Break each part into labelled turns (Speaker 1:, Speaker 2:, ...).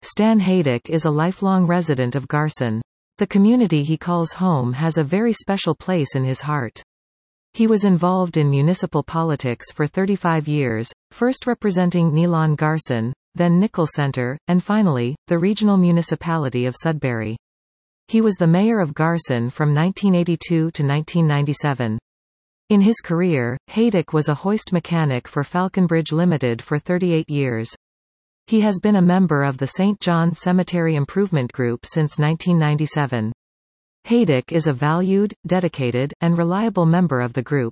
Speaker 1: Stan Haydock is a lifelong resident of Garson. The community he calls home has a very special place in his heart. He was involved in municipal politics for 35 years, first representing Neelon Garson, then Nickel Center, and finally, the regional municipality of Sudbury. He was the mayor of Garson from 1982 to 1997. In his career, Haydock was a hoist mechanic for Falconbridge Limited for 38 years. He has been a member of the St. John's Cemetery Improvement Group since 1997. Haydock is a valued, dedicated, and reliable member of the group.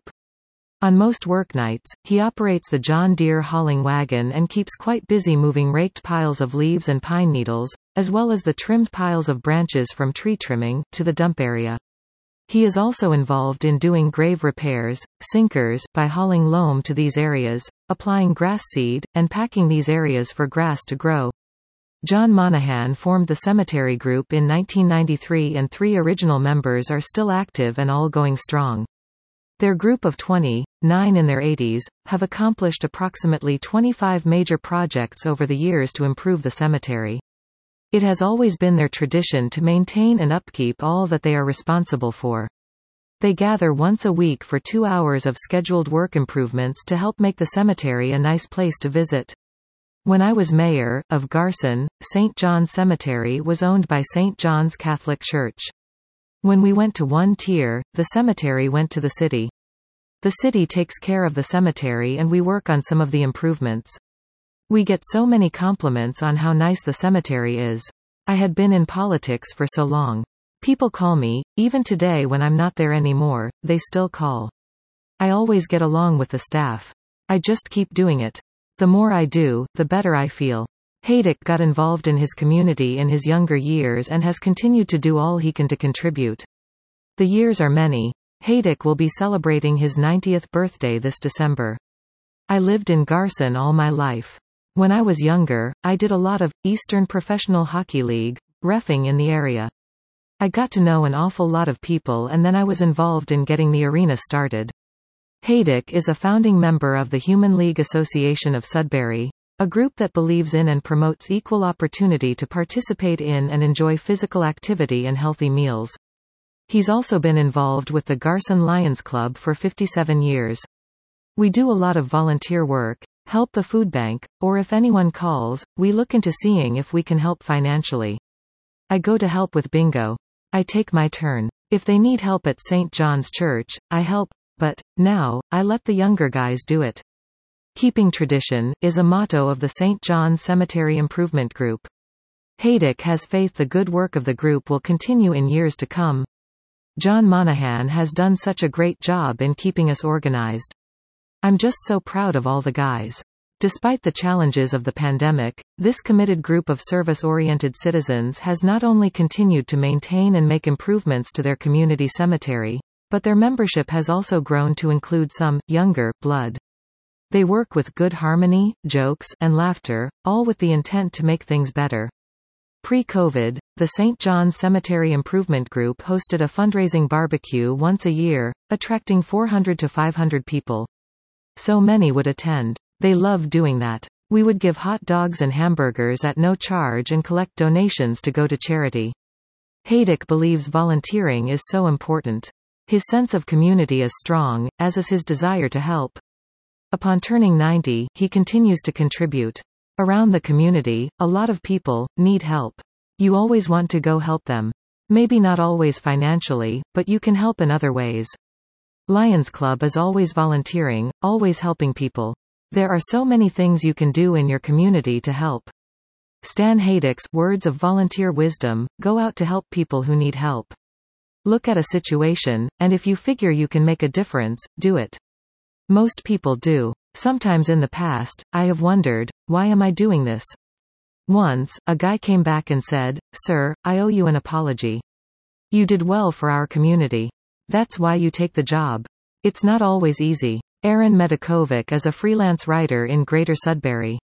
Speaker 1: On most worknights, he operates the John Deere hauling wagon and keeps quite busy moving raked piles of leaves and pine needles, as well as the trimmed piles of branches from tree trimming, to the dump area. He is also involved in doing grave repairs, sinkers, by hauling loam to these areas, applying grass seed, and packing these areas for grass to grow. John Monahan formed the cemetery group in 1993 and 3 original members are still active and all going strong. Their group of 20, 9 in their 80s, have accomplished approximately 25 major projects over the years to improve the cemetery. It has always been their tradition to maintain and upkeep all that they are responsible for. They gather once a week for 2 hours of scheduled work improvements to help make the cemetery a nice place to visit. When I was mayor of Garson, St. John's Cemetery was owned by St. John's Catholic Church. When we went to one tier, the cemetery went to the city. The city takes care of the cemetery and we work on some of the improvements. We get so many compliments on how nice the cemetery is. I had been in politics for so long. People call me, even today when I'm not there anymore, they still call. I always get along with the staff. I just keep doing it. The more I do, the better I feel. Haydock got involved in his community in his younger years and has continued to do all he can to contribute. The years are many. Haydock will be celebrating his 90th birthday this December. I lived in Garson all my life. When I was younger, I did a lot of Eastern Professional Hockey League reffing in the area. I got to know an awful lot of people and then I was involved in getting the arena started. Haydock is a founding member of the Human League Association of Sudbury, a group that believes in and promotes equal opportunity to participate in and enjoy physical activity and healthy meals. He's also been involved with the Garson Lions Club for 57 years. We do a lot of volunteer work, help the food bank, or if anyone calls, we look into seeing if we can help financially. I go to help with bingo. I take my turn. If they need help at St. John's Church, I help, but now, I let the younger guys do it. Keeping tradition is a motto of the St. John's Cemetery Improvement Group. Haydock has faith the good work of the group will continue in years to come. John Monahan has done such a great job in keeping us organized. I'm just so proud of all the guys. Despite the challenges of the pandemic, this committed group of service-oriented citizens has not only continued to maintain and make improvements to their community cemetery, but their membership has also grown to include some younger blood. They work with good harmony, jokes, and laughter, all with the intent to make things better. Pre-COVID, the St. John's Cemetery Improvement Group hosted a fundraising barbecue once a year, attracting 400 to 500 people. So many would attend. They loved doing that. We would give hot dogs and hamburgers at no charge and collect donations to go to charity. Haydock believes volunteering is so important. His sense of community is strong, as is his desire to help. Upon turning 90, he continues to contribute. Around the community, a lot of people need help. You always want to go help them. Maybe not always financially, but you can help in other ways. Lions Club is always volunteering, always helping people. There are so many things you can do in your community to help. Stan Haydock's words of volunteer wisdom: go out to help people who need help. Look at a situation, and if you figure you can make a difference, do it. Most people do. Sometimes in the past, I have wondered, why am I doing this? Once, a guy came back and said, "Sir, I owe you an apology. You did well for our community. That's why you take the job." It's not always easy. Aaron Medikovic is a freelance writer in Greater Sudbury.